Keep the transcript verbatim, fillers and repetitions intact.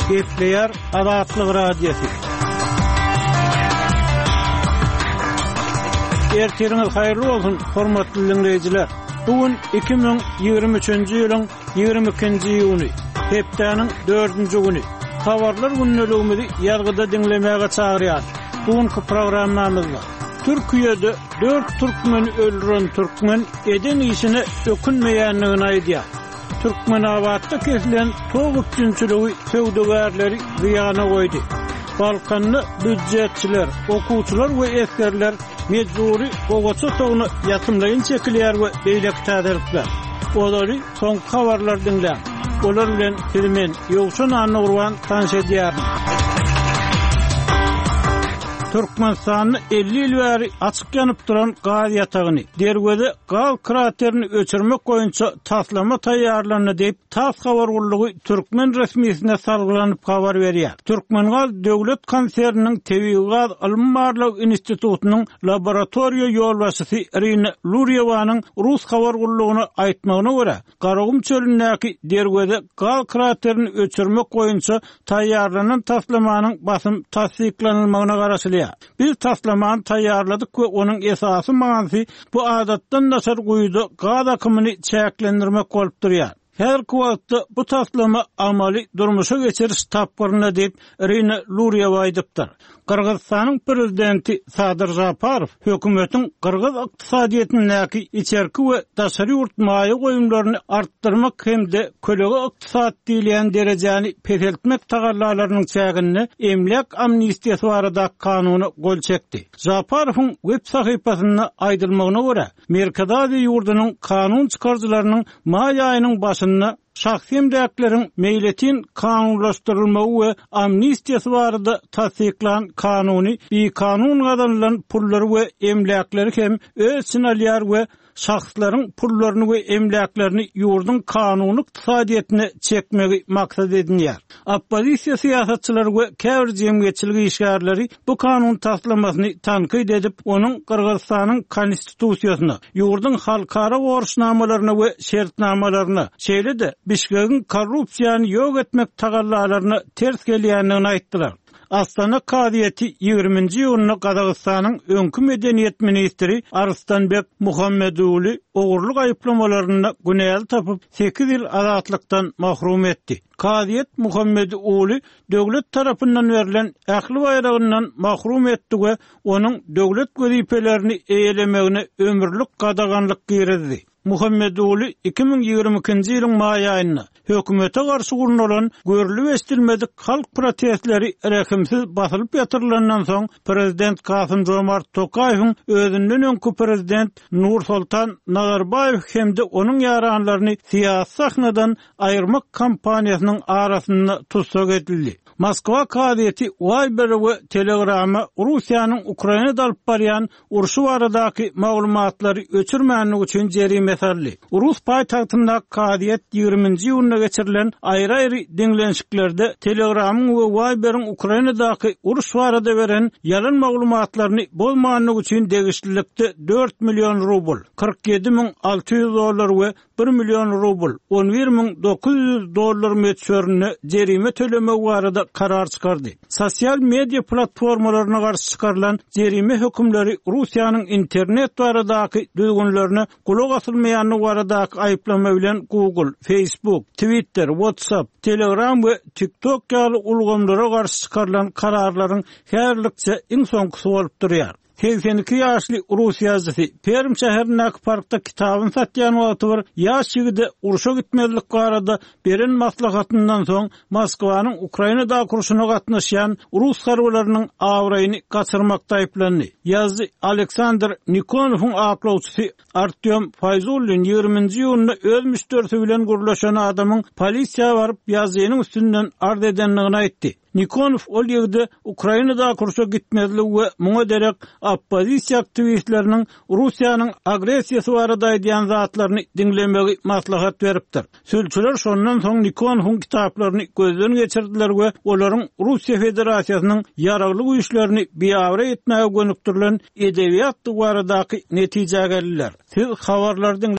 Gepleyer Azatlyk Radiosu. Ertiriniz hayırlı olsun, hormatly dinleyijiler. Bugün iki bin ýygrimi üçinji ýylyň ýygrimi ikinji ýuny, hepdeniň dördünji güni. Habarlar günneligimizi ýargyda dinlemäge çagyrýar. Bugünkü programmamyzda Türkiýede dört türkmen öldüren türkmen eden işine ökünmeýänligini aýdýar. Türkmen awatda kesilen toğut cinçiligi söwdegärleri ziýana goýdy. Balkanly büdjetçiler, okuwçylar we eskerler mejburi ogaça toğunu ýatymlaýyn çekilýär we beýlek täderipler. Olary soň habarlar dinlän. Olar bilen filmen ýogşun anurwan tanşedýär. Türkmenistanyny elli ýyl bäri açyk ýanyp duran gaz ýatagyny derwede gaz kraterini öçürmek boýunça taslama taýýarlanyny diýip Tas habar gullugy Türkmen resmiýetine salgylanyp habar berýär. Türkmen gaz döwlet konserniniň Tebii gaz alymbarlyk institutunyň laboratoriýa ýolbaşçysy Irina Luryevanyň Rus habar gullugyna aýtmagyna görä, Garagum çölündäki derwede gaz kraterini öçürmek boýunça taýýarlanan taslamanyň basym tasdiklanylmagyna garaşy biz taslamany taýýarladyk we onuň esasy maňsy bu adatdan nasar goýdy gaz akymyny çäklendirmek bolup durýar. Her wagtda bu taslama amaly durmuşa geçiriş tapgyryna diýip Irina Luryewa aýdypdyr. Kırgızstanyň prezidenti Sadyr Japarov hökümetiň Kırgız ykdysadyetindäki içerki we daşary ýurtmaýy goýumlaryny artdyrmak hemde kölege ykdysat diýilen derejäni peseltmek tagallalarynyň çägini emlek amnistiýasy barada kanuny gol çekdi. Japarowyň web sahypasyna aýdylmagyna görä, Merkadazy ýurdunyň kanun çykarjylarynyň maý aýynyň başynda şahsy emleklerin meýletin kanunlaşdyrylmagy we amnistiýasy barada tasdiklan kanuny bir kanun gadanylan pullary we emlekleri hem öz sinalýar we şahslaryň pullaryny we emleklerini ýurdun kanuny ykdysadyetine çekmegi maksat edinýär. Oppozisiýa siýasatçylary we käbir jemgyýetçilik işgärleri bu kanun taslamasyny tanqid edip, onuň Kırgızstanyň konstitusiýasyna, ýurdun halkara gorşnamalaryna we şertnamalaryna, şeýle-de Bişkegiň korrupsiýany ýok etmek tagallalaryna ters gelýänligini aýtdylar. Astana Kadiýeti ýygrimiňji ýylyny Gazagystanyň öňkü medeniýet ministri Arstanbek Muhammedoğlu ogurluk aýyplamalaryna günäl tapyp sekiz ýyl azatlykdan mahrum etdi. Kadiýet Muhammedoğlu döwlet tarapyndan berilen ähli bayragyndan mahrum etdi we onuň döwlet gözipelerini eýelemegine ömürlük gadaganlyk girdi. Muhammedoğlu iki bin ýygrimi ikinji ýylyň maý aýynda hökümete garşy gurulan görülip estilmedik halk protestleri rekimsiz basylyp ýatyrylandan soň prezident Kasym Jomart Tokaýewiň özünden öňkü prezident Nursultan Nazarbayew hemde onuň ýaranlaryny siýasy sahnadan aýyrmak kampaniýasynyň arasynda tutsak edildi. Moskwa Kadiýeti Viber we Telegram'a Russiýanyň Ukrainada alyp barýan urşy baradaky maglumatlary öçürmänligi üçin jerime saldy. Rus paýtagtynda Kadiýet ýygrimiňji ýylyna geçirilen aýry-aýry deňlenşiklerde Telegram'yň we Viber'iň Ukrainadaky uruş barada beren ýalan maglumatlaryny bolmaganlygy üçin degişlilikde dört milyon rubl, kırk ýedi min alty ýüz dollar we bir milyon rubl, on bir min dokuz ýüz dollar meçhörüne jerime tölemek barada karar çykardy. Sosial media platformalaryna garşy çykarylan jerime hökümleri Russiýanyň internet baradaky düzgünlerine kulak asylmaýanlygy baradaky aýyplama bilen Google, Facebook, Twitter, WhatsApp, Telegram we TikTok ýaly ulgamlara garşy çykarylan kararlaryň herlikçe iň soňkysy bolup durýar. seksen iki ýaşly Rus ýazgysy Perm şäherindäki parkda kitabyn satýan wagty bir ýaş ýigide uruşa gitmezlik barada beren maslahatyndan soň Moskwanyň Ukrainada kurşuna gatnaşýan Rus harbylarynyň awraýyny gaçyrmakda aýplandy. Ýazgy Aleksandr Nikonowyň aklawçysy Artyom Fayzullin ýygrimiňji ýylyna öz müşterisi bilen gurlaşan adamyň polisiýa baryp ýazynyň üstünden ard edenligini aýtdy. Nikonov ol ýerde Ukrainada kurşa gitmezlik we muňa derek oppozisiýa aktivistleriniň Russiýanyň agresiýasy barada aýdýan zatlaryny dinlemegi maslahat beripdir. Sülçüler şondan soň Nikonowyň kitaplaryny gözden geçirdiler we olaryň Russiýa Federasiýasynyň ýaragly güýçlerini biýawra etmäge gönükdirilen edebiýat baradaky netije geldiler. Siz habarlardan